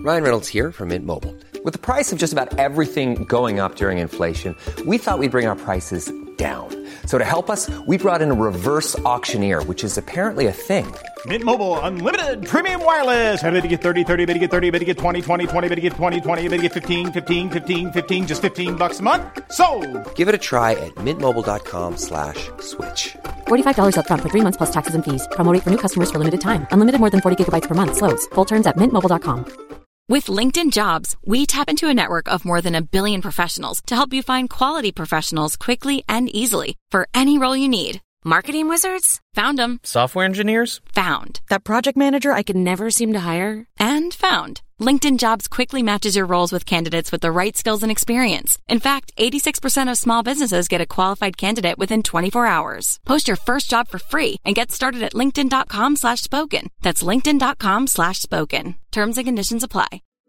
Ryan Reynolds here from Mint Mobile. With the price of just about everything going up during inflation, we thought we'd bring our prices down. So to help us, we brought in a reverse auctioneer, which is apparently a thing. Mint Mobile Unlimited Premium Wireless. How to get 30, 30, bit to get 30, bit to get 20, 20, 20, bit to get 20, 20, bit to get 15, 15, 15, 15, just $15 a month? Sold! Give it a try at mintmobile.com/switch. $45 up front for 3 months plus taxes and fees. Promo rate for new customers for limited time. Unlimited more than 40 gigabytes per month. Slows full terms at mintmobile.com. With LinkedIn Jobs, we tap into a network of more than 1 billion professionals to help you find quality professionals quickly and easily for any role you need. Marketing wizards? Found them. Software engineers? Found. That project manager I could never seem to hire? And found. LinkedIn Jobs quickly matches your roles with candidates with the right skills and experience. In fact, 86% of small businesses get a qualified candidate within 24 hours. Post your first job for free and get started at linkedin.com/spoken. That's linkedin.com/spoken. Terms and conditions apply.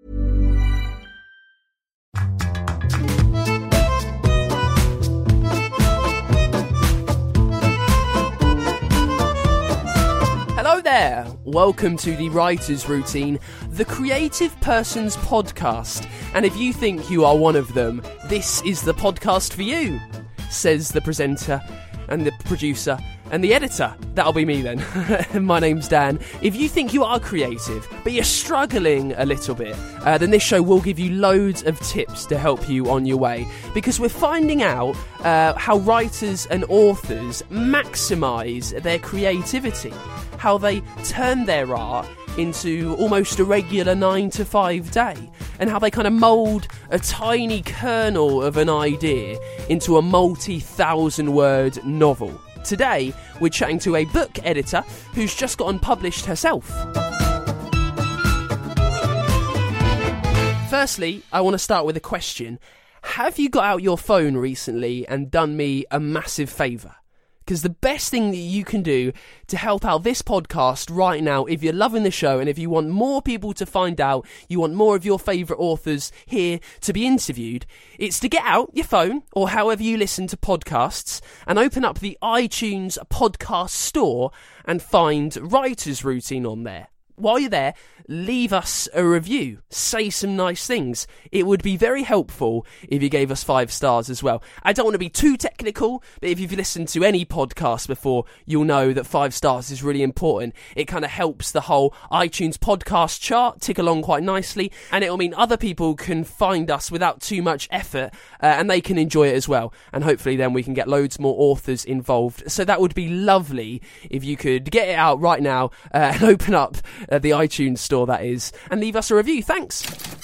Hello there, welcome to the Writer's Routine, the creative person's podcast. And if you think you are one of them, this is the podcast for you, says the presenter and the producer and the editor. That'll be me then. My name's Dan. If you think you are creative, but you're struggling a little bit, then this show will give you loads of tips to help you on your way. Because we're finding out how writers and authors maximise their creativity. How they turn their art into almost a regular 9-to-5 day, and how they kind of mould a tiny kernel of an idea into a multi-thousand word novel. Today, we're chatting to a book editor who's just gotten published herself. Firstly, I want to start with a question. Have you got out your phone recently and done me a massive favour? Because the best thing that you can do to help out this podcast right now, if you're loving the show and if you want more people to find out, you want more of your favourite authors here to be interviewed, it's to get out your phone or however you listen to podcasts and open up the iTunes podcast store and find Writer's Routine on there. While you're there, leave us a review. Say some nice things. It would be very helpful if you gave us 5 stars as well. I don't want to be too technical, but if you've listened to any podcast before, you'll know that 5 stars is really important. It kind of helps the whole iTunes podcast chart tick along quite nicely, and it'll mean other people can find us without too much effort, and they can enjoy it as well. And hopefully then we can get loads more authors involved. So that would be lovely if you could get it out right now and open up the iTunes store, that is, and leave us a review. Thanks.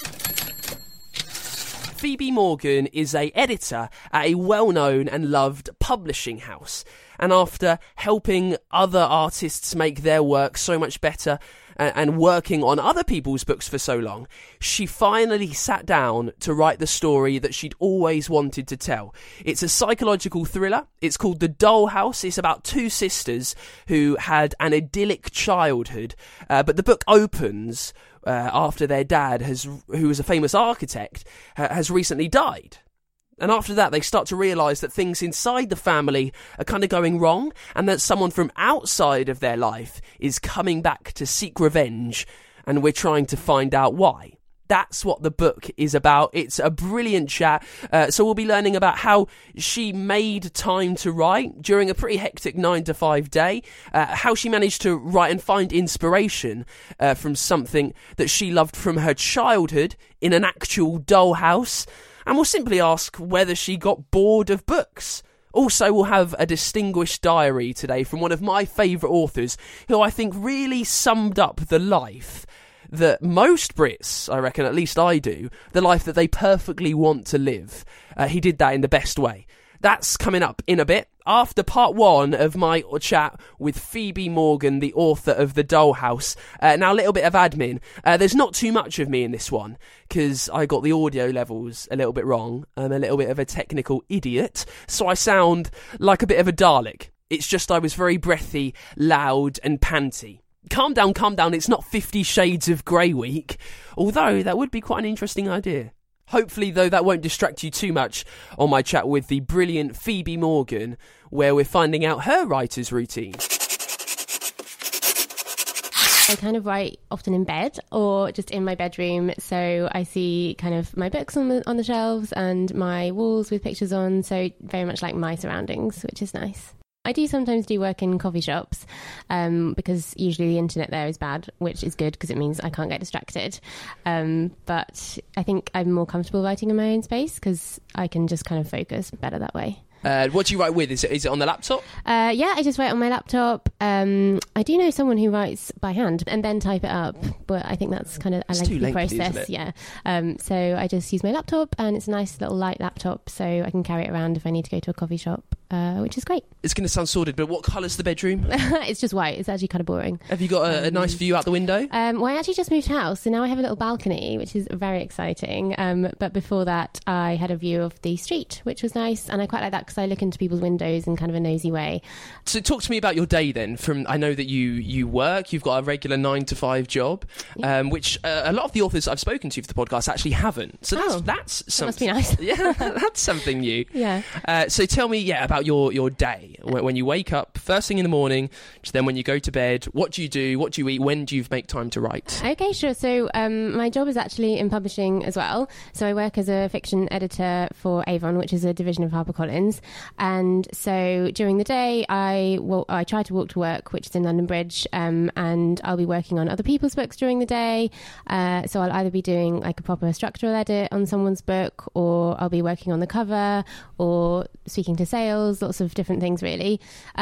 Phoebe Morgan is an editor at a well-known and loved publishing house, and after helping other artists make their work so much better and working on other people's books for so long, she finally sat down to write the story that she'd always wanted to tell. It's a psychological thriller. It's called The Dollhouse. It's about 2 sisters who had an idyllic childhood, but the book opens after their dad, who was a famous architect, has recently died. And after that, they start to realise that things inside the family are kind of going wrong, and that someone from outside of their life is coming back to seek revenge, and we're trying to find out why. That's what the book is about. It's a brilliant chat. So we'll be learning about how she made time to write during a pretty hectic 9-to-5 day, how she managed to write and find inspiration from something that she loved from her childhood in an actual dollhouse. And we'll simply ask whether she got bored of books. Also, we'll have a distinguished diary today from one of my favourite authors, who I think really summed up the life that most Brits, I reckon, at least I do, the life that they perfectly want to live. He did that in the best way. That's coming up in a bit, after part 1 of my chat with Phoebe Morgan, the author of The Dollhouse. Now, a little bit of admin. There's not too much of me in this one, because I got the audio levels a little bit wrong. I'm a little bit of a technical idiot, so I sound like a bit of a Dalek. It's just I was very breathy, loud and panty. Calm down, it's not 50 Shades of Grey week, although that would be quite an interesting idea. Hopefully, though, that won't distract you too much on my chat with the brilliant Phoebe Morgan, where we're finding out her writer's routine. I kind of write often in bed or just in my bedroom. So I see kind of my books on the shelves and my walls with pictures on. So very much like my surroundings, which is nice. I do sometimes do work in coffee shops because usually the internet there is bad, which is good because it means I can't get distracted. But I think I'm more comfortable writing in my own space because I can just kind of focus better that way. What do you write with? Is it on the laptop? Yeah, I just write on my laptop. I do know someone who writes by hand and then type it up, but I think that's kind of a lengthy process. Isn't it? Yeah. So I just use my laptop, and it's a nice little light laptop, so I can carry it around if I need to go to a coffee shop, which is great. It's going to sound sordid, but what colour's the bedroom? It's just white. It's actually kind of boring. Have you got a nice view out the window? Well, I actually just moved house, so now I have a little balcony, which is very exciting. But before that, I had a view of the street, which was nice, and I quite like that because I look into people's windows in kind of a nosy way. So talk to me about your day then. I know that you work, you've got a regular 9-to-5 job, which a lot of the authors I've spoken to for the podcast actually haven't. So that's something. That must be nice. Yeah, that's something new. Yeah. So tell me, about your day. When you wake up first thing in the morning, then when you go to bed, what do you do? What do you eat? When do you make time to write? Okay, sure. So my job is actually in publishing as well. So I work as a fiction editor for Avon, which is a division of HarperCollins. And so during the day, I try to walk to work, which is in London Bridge, and I'll be working on other people's books during the day. So I'll either be doing like a proper structural edit on someone's book, or I'll be working on the cover, or speaking to sales, lots of different things really.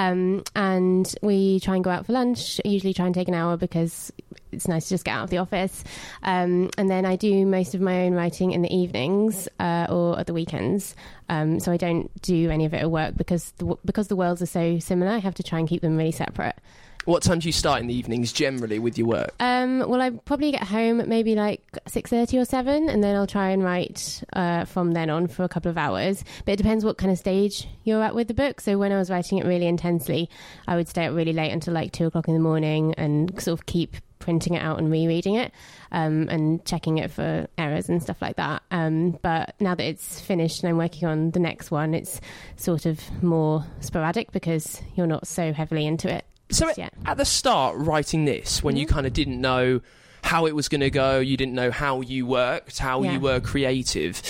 And we try and go out for lunch. I usually try and take an hour because it's nice to just get out of the office. And then I do most of my own writing in the evenings or at the weekends. So I don't do any of it at work because the worlds are so similar. I have to try and keep them really separate. What time do you start in the evenings generally with your work? Well, I probably get home at maybe like 6:30 or 7, and then I'll try and write from then on for a couple of hours. But it depends what kind of stage you're at with the book. So when I was writing it really intensely, I would stay up really late until like 2 o'clock in the morning and sort of keep printing it out and rereading it and checking it for errors and stuff like that. But now that it's finished and I'm working on the next one, it's sort of more sporadic because you're not so heavily into it. So at the start, writing this, when you kind of didn't know how it was going to go, you didn't know how you worked, how you were creative,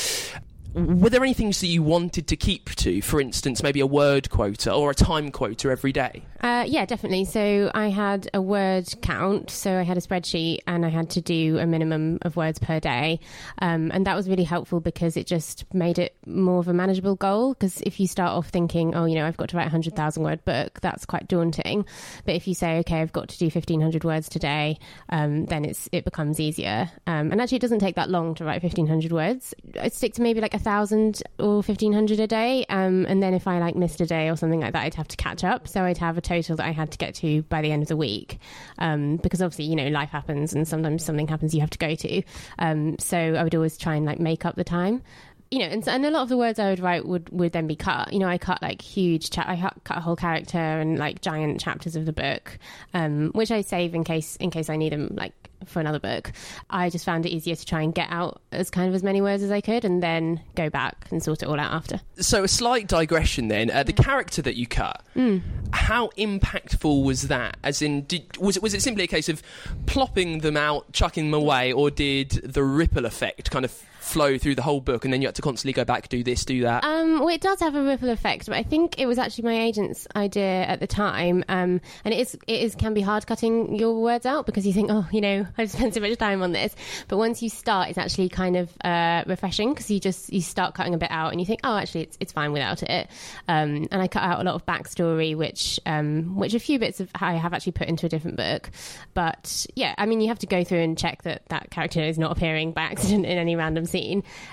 were there any things that you wanted to keep to? For instance, maybe a word quota or a time quota every day? Yeah, definitely. So I had a word count. So I had a spreadsheet and I had to do a minimum of words per day. And that was really helpful because it just made it more of a manageable goal. Because if you start off thinking, I've got to write a 100,000 word book, that's quite daunting. But if you say, okay, I've got to do 1,500 words today, then it becomes easier. And actually, it doesn't take that long to write 1,500 words. I'd stick to maybe like 1,000 or 1,500 a day. And then if I missed a day or something like that, I'd have to catch up. So I'd have a total that I had to get to by the end of the week. Because obviously, life happens and sometimes something happens you have to go to. So I would always try and make up the time. And a lot of the words I would write would then be cut. I cut huge, I cut a whole character and giant chapters of the book, which I save in case I need them for another book. I just found it easier to try and get out as many words as I could and then go back and sort it all out after. So a slight digression then, the character that you cut, how impactful was that? As in, was it simply a case of plopping them out, chucking them away, or did the ripple effect kind of flow through the whole book and then you had to constantly go back, do this, do that? Well, it does have a ripple effect, but I think it was actually my agent's idea at the time, and it can be hard cutting your words out because you think, I've spent so much time on this, but once you start, it's actually kind of refreshing because you start cutting a bit out and you think, actually it's fine without it. And I cut out a lot of backstory, which a few bits of I have actually put into a different book, but yeah, you have to go through and check that character is not appearing by accident in any random scene.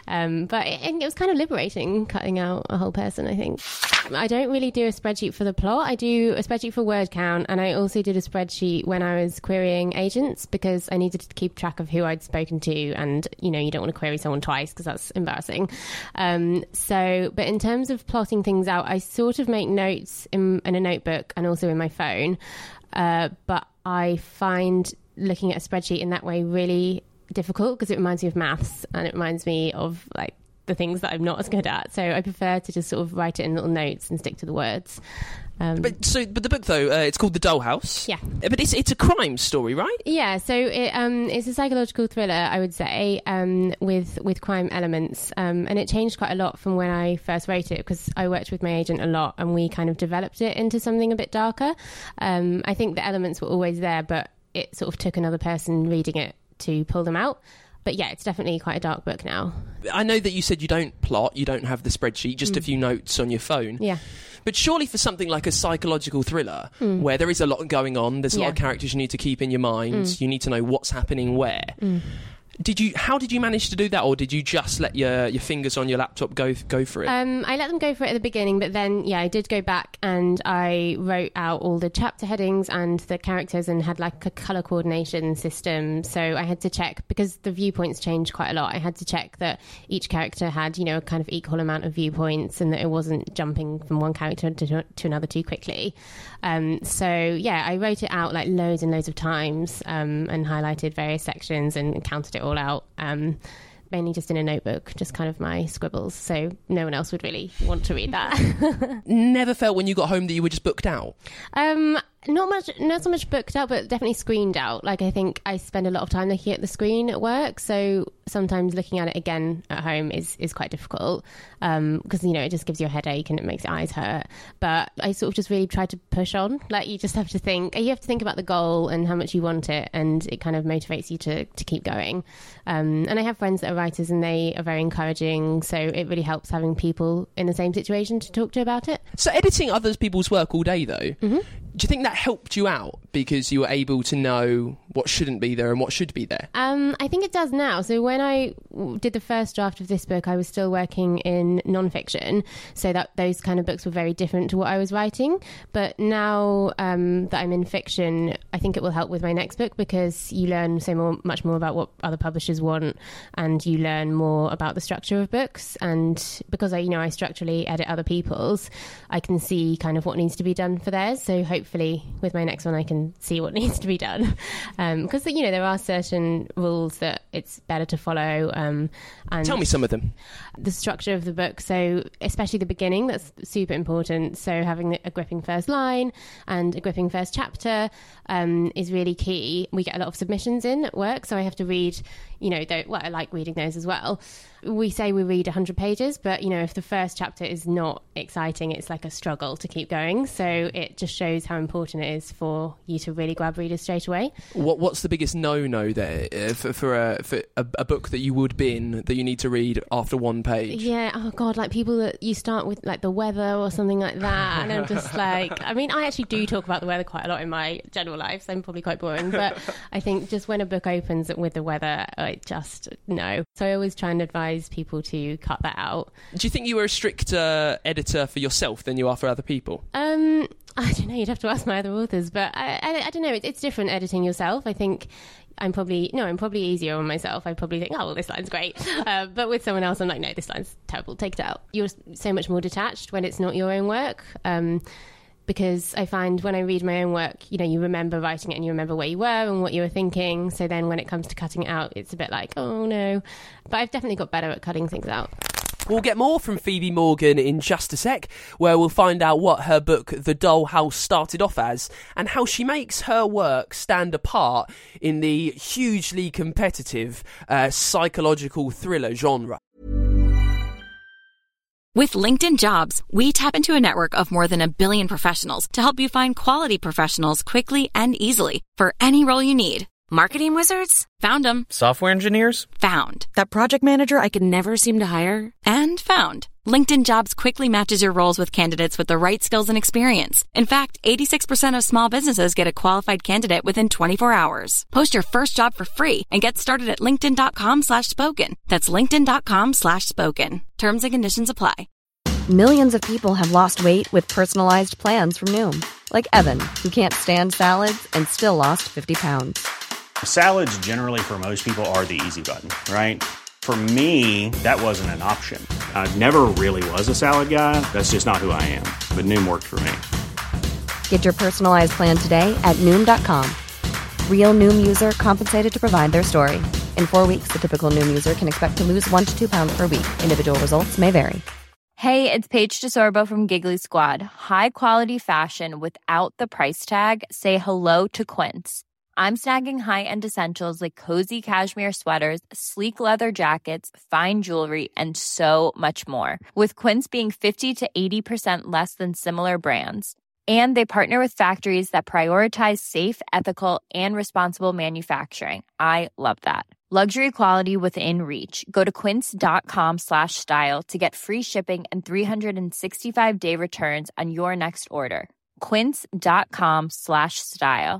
But it was kind of liberating cutting out a whole person, I think. I don't really do a spreadsheet for the plot. I do a spreadsheet for word count, and I also did a spreadsheet when I was querying agents because I needed to keep track of who I'd spoken to, and you don't want to query someone twice because that's embarrassing. But in terms of plotting things out, I sort of make notes in a notebook and also in my phone, but I find looking at a spreadsheet in that way really difficult because it reminds me of maths and it reminds me of the things that I'm not as good at. So I prefer to just sort of write it in little notes and stick to the words. But the book though, it's called The Dull House. Yeah, but it's a crime story, right? Yeah, so it's a psychological thriller, I would say, with crime elements, and it changed quite a lot from when I first wrote it, because I worked with my agent a lot, and we kind of developed it into something a bit darker. I think the elements were always there, but it sort of took another person reading it to pull them out. But yeah, it's definitely quite a dark book now. I know that you said you don't plot, you don't have the spreadsheet, just a few notes on your phone. Yeah. But surely for something like a psychological thriller, where there is a lot going on, there's a lot of characters you need to keep in your mind, you need to know what's happening where. How did you manage to do that, or did you just let your fingers on your laptop go for it? I let them go for it at the beginning, but then I did go back and I wrote out all the chapter headings and the characters and had like a colour coordination system. So I had to check, because the viewpoints changed quite a lot, I had to check that each character had, a kind of equal amount of viewpoints, and that it wasn't jumping from one character to another too quickly. I wrote it out like loads and loads of times, and highlighted various sections and counted it all out, mainly just in a notebook, just kind of my scribbles, so no one else would really want to read that. Never felt when you got home that you were just booked out? Not so much booked out, but definitely screened out. Like, I think I spend a lot of time looking at the screen at work, so sometimes looking at it again at home is quite difficult, because it just gives you a headache and it makes your eyes hurt. But I sort of just really try to push on. Like, you just have to think about the goal and how much you want it, and it kind of motivates you to keep going. And I have friends that are writers, and they are very encouraging, so it really helps having people in the same situation to talk to about it. So editing other people's work all day though, do you think that helped you out because you were able to know what shouldn't be there and what should be there? I think it does now. So when I did the first draft of this book, I was still working in non-fiction, so that those kind of books were very different to what I was writing. But now that I'm in fiction, I think it will help with my next book, because you learn much more about what other publishers want, and you learn more about the structure of books. And because I structurally edit other people's, I can see kind of what needs to be done for theirs. So hopefully with my next one, I can see what needs to be done. Because there are certain rules that it's better to follow. And tell me some of them. The structure of the book, so especially the beginning, that's super important. So having a gripping first line and a gripping first chapter is really key. We get a lot of submissions in at work, so I have to read, I like reading those as well. We say we read 100 pages, but if the first chapter is not exciting, it's like a struggle to keep going. So it just shows how important it is for you to really grab readers straight away. What's the biggest no there for a book that you would bin that you need to read after one page? Yeah, oh God, like people that you start with like the weather or something like that, and I'm just like, I actually do talk about the weather quite a lot in my general life, so I'm probably quite boring, but I think just when a book opens with the weather, no. So I always try and advise people to cut that out. Do you think you were a stricter editor for yourself than you are for other people? I don't know, you'd have to ask my other authors, but I don't know, it's different editing yourself. I think I'm probably easier on myself. I probably think, oh, well, this line's great. But with someone else, I'm like, no, this line's terrible, take it out. You're so much more detached when it's not your own work. Because I find when I read my own work, you remember writing it and you remember where you were and what you were thinking. So then when it comes to cutting it out, it's a bit like, oh no. But I've definitely got better at cutting things out. We'll get more from Phoebe Morgan in just a sec, where we'll find out what her book The Dull House started off as, and how she makes her work stand apart in the hugely competitive psychological thriller genre. With LinkedIn Jobs, we tap into a network of more than 1 billion professionals to help you find quality professionals quickly and easily for any role you need. Marketing wizards? Found them. Software engineers? Found. That project manager I could never seem to hire? And found. LinkedIn Jobs quickly matches your roles with candidates with the right skills and experience. In fact, 86% of small businesses get a qualified candidate within 24 hours. Post your first job for free and get started at linkedin.com/spoken. That's linkedin.com/spoken. Terms and conditions apply. Millions of people have lost weight with personalized plans from Noom. Like Evan, who can't stand salads and still lost 50 pounds. Salads generally for most people are the easy button, right? For me, that wasn't an option. I never really was a salad guy. That's just not who I am. But Noom worked for me. Get your personalized plan today at Noom.com. Real Noom user compensated to provide their story. In 4 weeks, the typical Noom user can expect to lose 1 to 2 pounds per week. Individual results may vary. Hey, it's Paige DeSorbo from Giggly Squad. High quality fashion without the price tag. Say hello to Quince. I'm snagging high-end essentials like cozy cashmere sweaters, sleek leather jackets, fine jewelry, and so much more. With Quince being 50 to 80% less than similar brands. And they partner with factories that prioritize safe, ethical, and responsible manufacturing. I love that. Luxury quality within reach. Go to quince.com/style to get free shipping and 365-day returns on your next order. Quince.com/style.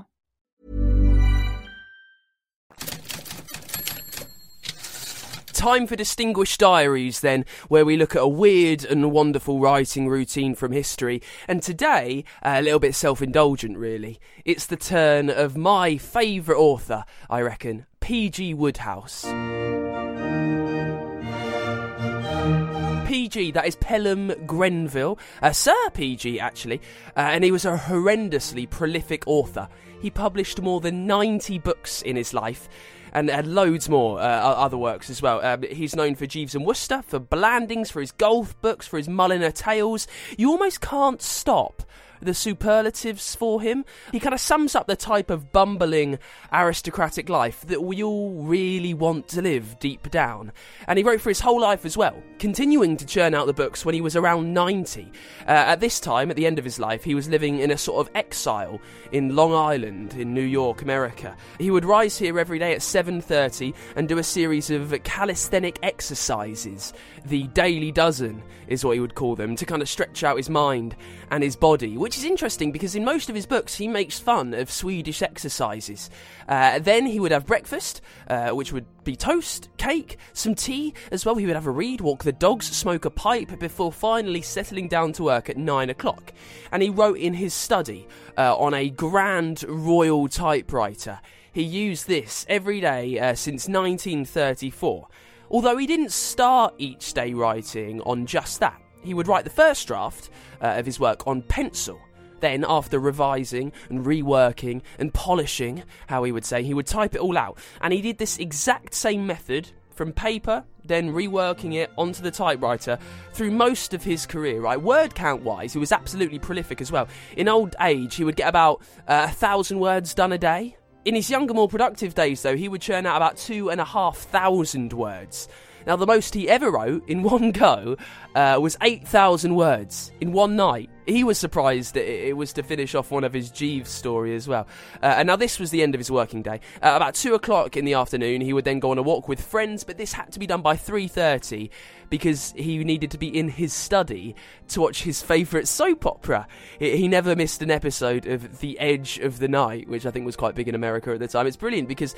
Time for Distinguished Diaries then, where we look at a weird and wonderful writing routine from history. And today, a little bit self-indulgent really. It's the turn of my favourite author, I reckon, P.G. Wodehouse. P.G., that is Pelham Grenville, Sir P.G. actually, and he was a horrendously prolific author. He published more than 90 books in his life, and had loads more other works as well. He's known for Jeeves and Wooster, for Blandings, for his golf books, for his Mulliner Tales. You almost can't stop the superlatives for him. He kind of sums up the type of bumbling aristocratic life that we all really want to live deep down. And he wrote for his whole life as well, continuing to churn out the books when he was around 90. At this time, at the end of his life, he was living in a sort of exile in Long Island in New York, America. He would rise here every day at 7:30 and do a series of calisthenic exercises. The Daily Dozen is what he would call them, to kind of stretch out his mind and his body, which is interesting because in most of his books he makes fun of Swedish exercises. Then he would have breakfast, which would be toast, cake, some tea as well. He would have a read, walk the dogs, smoke a pipe before finally settling down to work at 9 o'clock. And he wrote in his study on a grand royal typewriter. He used this every day since 1934. Although he didn't start each day writing on just that. He would write the first draft of his work on pencil. Then, after revising and reworking and polishing, how he would say, he would type it all out. And he did this exact same method from paper, then reworking it onto the typewriter through most of his career, right? Word count-wise, he was absolutely prolific as well. In old age, he would get about 1,000 words done a day. In his younger, more productive days, though, he would churn out about 2,500 words. Now, the most he ever wrote in one go was 8,000 words in one night. He was surprised that it was to finish off one of his Jeeves story as well. And now this was the end of his working day. About 2 o'clock in the afternoon, he would then go on a walk with friends, but this had to be done by 3:30 because he needed to be in his study to watch his favourite soap opera. He never missed an episode of The Edge of the Night, which I think was quite big in America at the time. It's brilliant because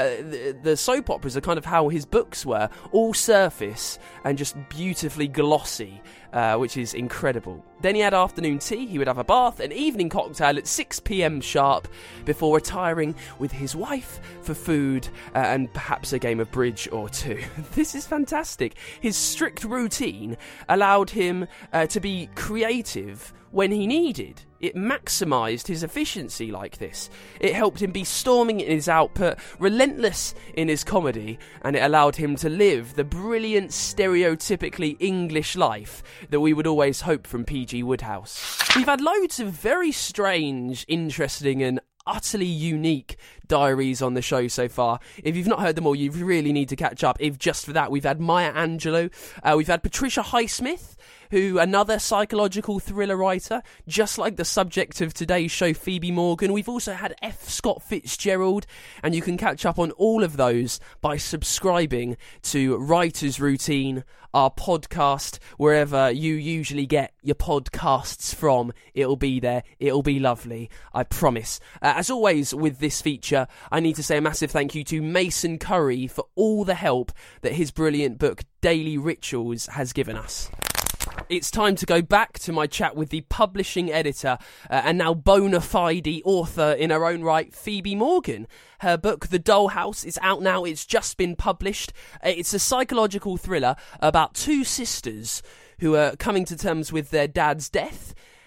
the soap operas are kind of how his books were, all surface and just beautifully glossy, which is incredible. Then he had afternoon tea, he would have a bath, an evening cocktail at 6 p.m. sharp before retiring with his wife for food and perhaps a game of bridge or two. This is fantastic. His strict routine allowed him to be creative when he needed. It maximised his efficiency like this. It helped him be storming in his output, relentless in his comedy, and it allowed him to live the brilliant, stereotypically English life that we would always hope from P.G. Wodehouse. We've had loads of very strange, interesting and utterly unique diaries on the show so far. If you've not heard them all, you really need to catch up. If just for that, we've had Maya Angelou, we've had Patricia Highsmith, who another psychological thriller writer, just like the subject of today's show, Phoebe Morgan. We've also had F. Scott Fitzgerald, and you can catch up on all of those by subscribing to Writer's Routine, our podcast, wherever you usually get your podcasts from. It'll be there. It'll be lovely. I promise. As always with this feature, I need to say a massive thank you to Mason Curry for all the help that his brilliant book, Daily Rituals, has given us. It's time to go back to my chat with the publishing editor and now bona fide author in her own right, Phoebe Morgan. Her book, The Dollhouse, is out now. It's just been published. It's a psychological thriller about two sisters who are coming to terms with their dad's death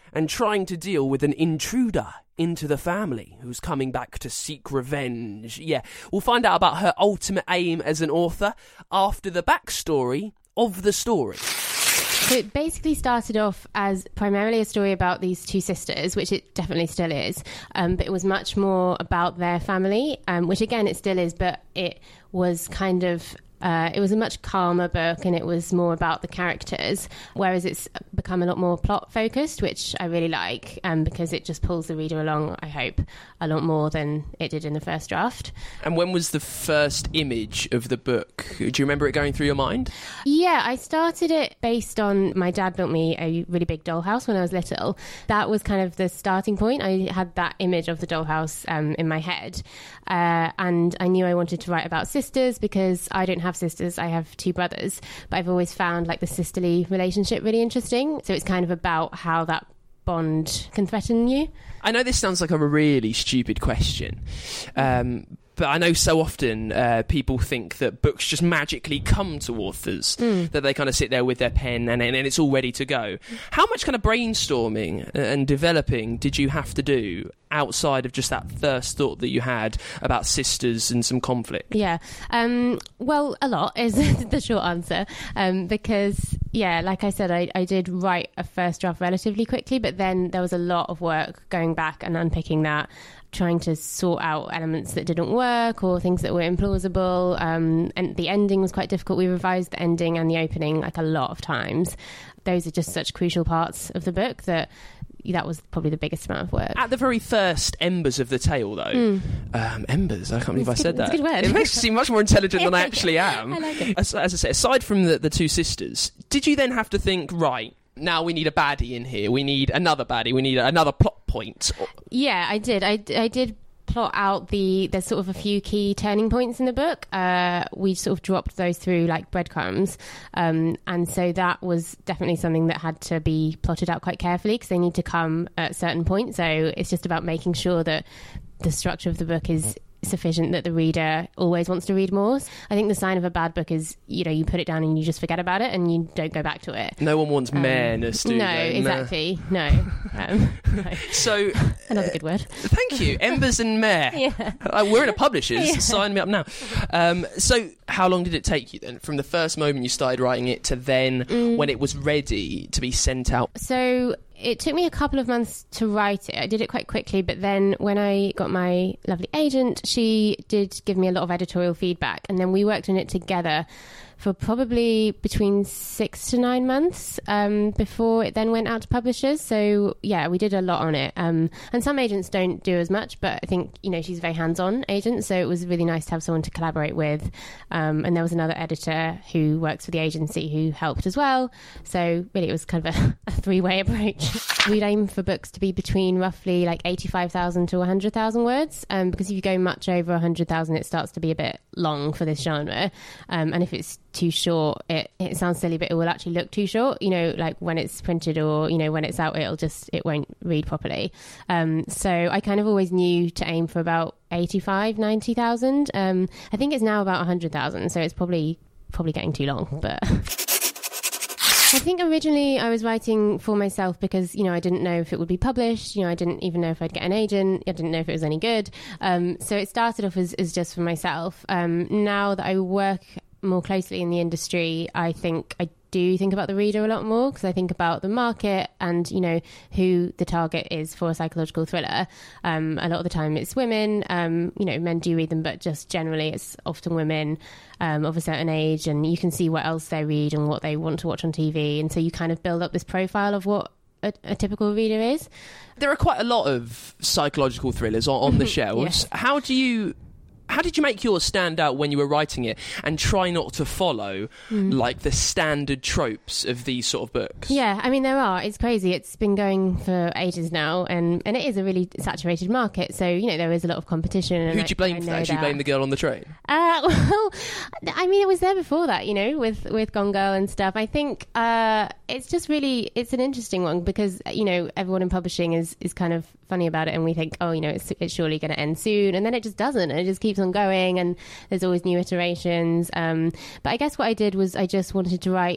and trying to deal with an intruder into the family who's coming back to seek revenge. Yeah, we'll find out about her ultimate aim as an author after the backstory of the story. So it basically started off as primarily a story about these two sisters, which it definitely still is, but it was much more about their family, which again it still is, but it was kind of... it was a much calmer book and it was more about the characters, whereas it's become a lot more plot focused, which I really like, because it just pulls the reader along, I hope, a lot more than it did in the first draft. And when was the first image of the book? Do you remember it going through your mind? Yeah, I started it based on my dad built me a really big dollhouse when I was little. That was kind of the starting point. I had that image of the dollhouse in my head, and I knew I wanted to write about sisters because I don't have sisters, I have two brothers, but I've always found like the sisterly relationship really interesting, so it's kind of about how that bond can threaten you. I know this sounds like a really stupid question, but I know so often people think that books just magically come to authors, that they kind of sit there with their pen and it's all ready to go. How much kind of brainstorming and developing did you have to do outside of just that first thought that you had about sisters and some conflict? Yeah, well, a lot is the short answer, because, yeah, like I said, I did write a first draft relatively quickly, but then there was a lot of work going back and unpicking that, trying to sort out elements that didn't work or things that were implausible, and the ending was quite difficult. We revised the ending and the opening like a lot of times. Those are just such crucial parts of the book that was probably the biggest amount of work. At the very first embers of the tale, though, embers, I can't believe I said that. It's a good word. It makes me seem much more intelligent than I actually am. I like it. As I say, aside from the two sisters, did you then have to think, right, now we need a baddie in here, we need another baddie, we need another plot point? Yeah, I did. I did plot out there's sort of a few key turning points in the book. We sort of dropped those through like breadcrumbs, and so that was definitely something that had to be plotted out quite carefully because they need to come at certain points. So it's just about making sure that the structure of the book is sufficient that the reader always wants to read more. I think the sign of a bad book is, you put it down and you just forget about it and you don't go back to it. No one wants mareness, do no, they? Exactly. No. No. So another good word. Thank you. Embers and mare. Yeah. We're in a publisher's. Yeah. Sign me up now. So how long did it take you then, from the first moment you started writing it to then when it was ready to be sent out? So it took me a couple of months to write it. I did it quite quickly, but then when I got my lovely agent, she did give me a lot of editorial feedback, and then we worked on it together for probably between 6 to 9 months before it then went out to publishers. So yeah, we did a lot on it. And some agents don't do as much, but I think, she's a very hands-on agent, so it was really nice to have someone to collaborate with. And there was another editor who works for the agency who helped as well. So really it was kind of a three-way approach. We'd aim for books to be between roughly like 85,000 to 100,000 words, because if you go much over 100,000, it starts to be a bit long for this genre. And if it's too short, it sounds silly, but it will actually look too short, like when it's printed or when it's out, it won't read properly. So I kind of always knew to aim for about 85,000-90,000. I think it's now about 100,000, so it's probably getting too long, but I think originally I was writing for myself because, I didn't know if it would be published. I didn't even know if I'd get an agent. I didn't know if it was any good. So it started off as just for myself. Now that I work more closely in the industry, I think I do think about the reader a lot more, because I think about the market and, who the target is for a psychological thriller. A lot of the time it's women, men do read them, but just generally it's often women of a certain age, and you can see what else they read and what they want to watch on TV. And so you kind of build up this profile of what a typical reader is. There are quite a lot of psychological thrillers on the shelves. Yes. How did you make yours stand out when you were writing it and try not to follow like the standard tropes of these sort of books? Yeah, I mean, there are. It's crazy. It's been going for ages now, and it is a really saturated market. So, there is a lot of competition. Who do you blame for that? Do you blame the girl on the train? Well, I mean, it was there before that, with Gone Girl and stuff. I think it's just really, it's an interesting one because, everyone in publishing is kind of funny about it, and we think, it's surely going to end soon, and then it just doesn't, and it just keeps on going, and there's always new iterations. But I guess what I did was I just wanted to write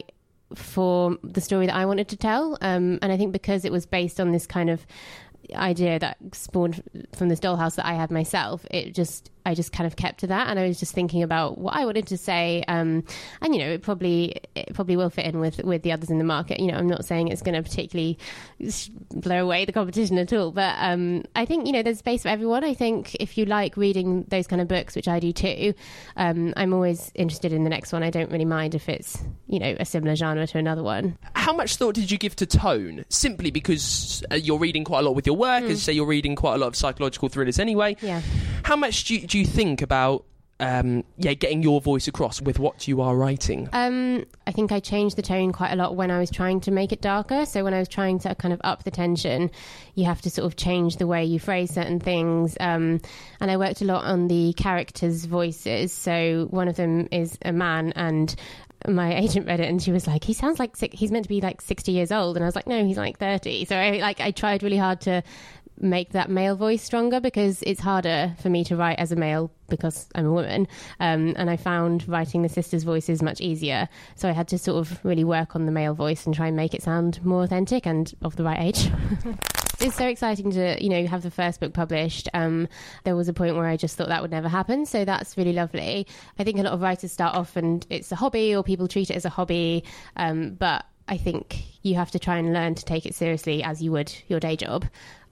for the story that I wanted to tell. And I think because it was based on this kind of idea that spawned from this dollhouse that I had myself, I just kind of kept to that, and I was just thinking about what I wanted to say, and it probably will fit in with the others in the market. I'm not saying it's going to particularly blow away the competition at all, but I think there's space for everyone. I think if you like reading those kind of books, which I do too, I'm always interested in the next one. I don't really mind if it's a similar genre to another one. How much thought did you give to tone? Simply because you're reading quite a lot with your work, as you say, you're reading quite a lot of psychological thrillers anyway. Yeah. How much do you think about getting your voice across with what you are writing? I think I changed the tone quite a lot when I was trying to make it darker. So when I was trying to kind of up the tension, you have to sort of change the way you phrase certain things. And I worked a lot on the characters' voices. So one of them is a man, and my agent read it and she was like, he sounds like he's meant to be like 60 years old. And I was like, no, he's like 30. So I tried really hard to make that male voice stronger, because it's harder for me to write as a male because I'm a woman, and I found writing the sisters' voices much easier, so I had to sort of really work on the male voice and try and make it sound more authentic and of the right age. It's so exciting to have the first book published. There was a point where I just thought that would never happen, so that's really lovely. I think a lot of writers start off and it's a hobby, or people treat it as a hobby, but I think you have to try and learn to take it seriously as you would your day job.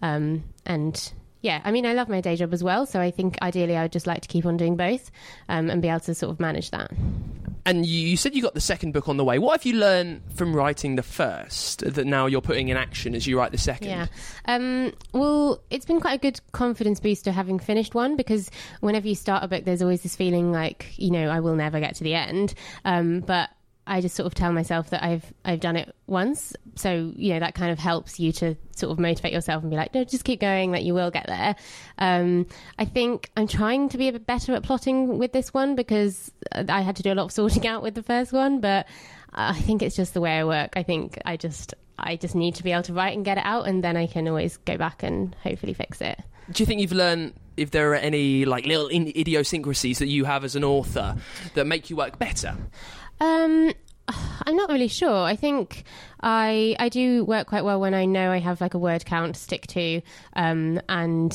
And yeah, I mean, I love my day job as well. So I think ideally I would just like to keep on doing both, and be able to sort of manage that. And you said you got the second book on the way. What have you learned from writing the first that now you're putting in action as you write the second? Yeah. Well, it's been quite a good confidence booster having finished one, because whenever you start a book, there's always this feeling like, I will never get to the end. But I just sort of tell myself that I've done it once, so that kind of helps you to sort of motivate yourself and be like, no, just keep going, that you will get there. I think I'm trying to be a bit better at plotting with this one, because I had to do a lot of sorting out with the first one, but I think it's just the way I work. I think I just need to be able to write and get it out, and then I can always go back and hopefully fix it. Do you think you've learned if there are any like little idiosyncrasies that you have as an author that make you work better? I'm not really sure. I think I do work quite well when I know I have like a word count to stick to, and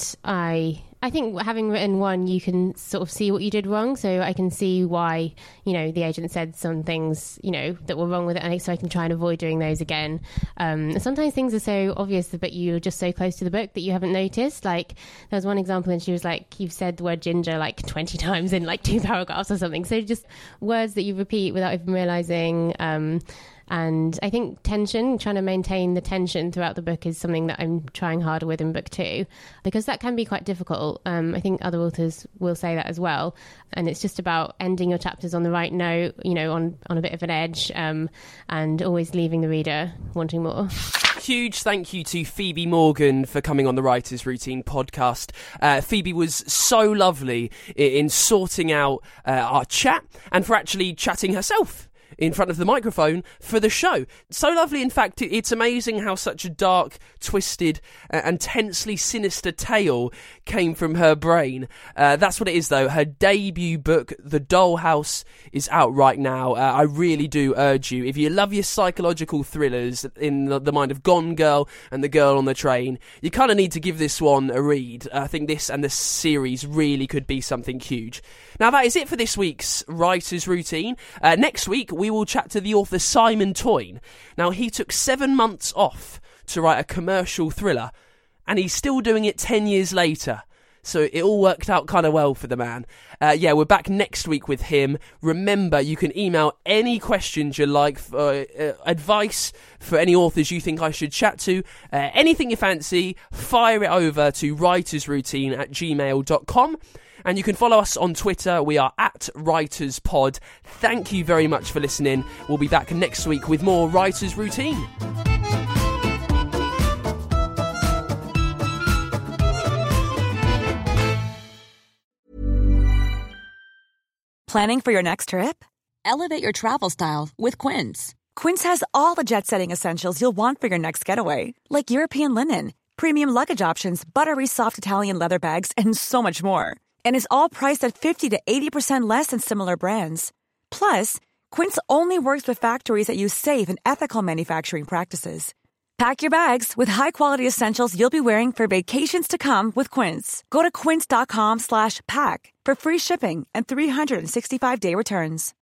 I think having written one, you can sort of see what you did wrong, so I can see why the agent said some things that were wrong with it, and so I can try and avoid doing those again. Sometimes things are so obvious, but you're just so close to the book that you haven't noticed. Like there was one example, and she was like, "You've said the word ginger like 20 times in like 2 paragraphs or something." So just words that you repeat without even realizing. And I think trying to maintain the tension throughout the book is something that I'm trying harder with in book 2, because that can be quite difficult. I think other authors will say that as well. And it's just about ending your chapters on the right note, on a bit of an edge, and always leaving the reader wanting more. Huge thank you to Phoebe Morgan for coming on the Writer's Routine podcast. Phoebe was so lovely in sorting out our chat, and for actually chatting herself in front of the microphone for the show. So lovely, in fact, it's amazing how such a dark, twisted and tensely sinister tale came from her brain. That's what it is, though. Her debut book, The Dollhouse, is out right now. I really do urge you, if you love your psychological thrillers in the mind of Gone Girl and The Girl on the Train, you kind of need to give this one a read. I think this and the series really could be something huge. Now, that is it for this week's Writer's Routine. Next week, we will chat to the author Simon Toyne. Now, he took 7 months off to write a commercial thriller, and he's still doing it 10 years later. So it all worked out kind of well for the man. We're back next week with him. Remember, you can email any questions you like, for advice for any authors you think I should chat to. Anything you fancy, fire it over to writersroutine@gmail.com. And you can follow us on Twitter. We are @WritersPod. Thank you very much for listening. We'll be back next week with more Writer's Routine. Planning for your next trip? Elevate your travel style with Quince. Quince has all the jet-setting essentials you'll want for your next getaway, like European linen, premium luggage options, buttery soft Italian leather bags, and so much more. And is all priced at 50 to 80% less than similar brands. Plus, Quince only works with factories that use safe and ethical manufacturing practices. Pack your bags with high-quality essentials you'll be wearing for vacations to come with Quince. Go to quince.com/pack for free shipping and 365-day returns.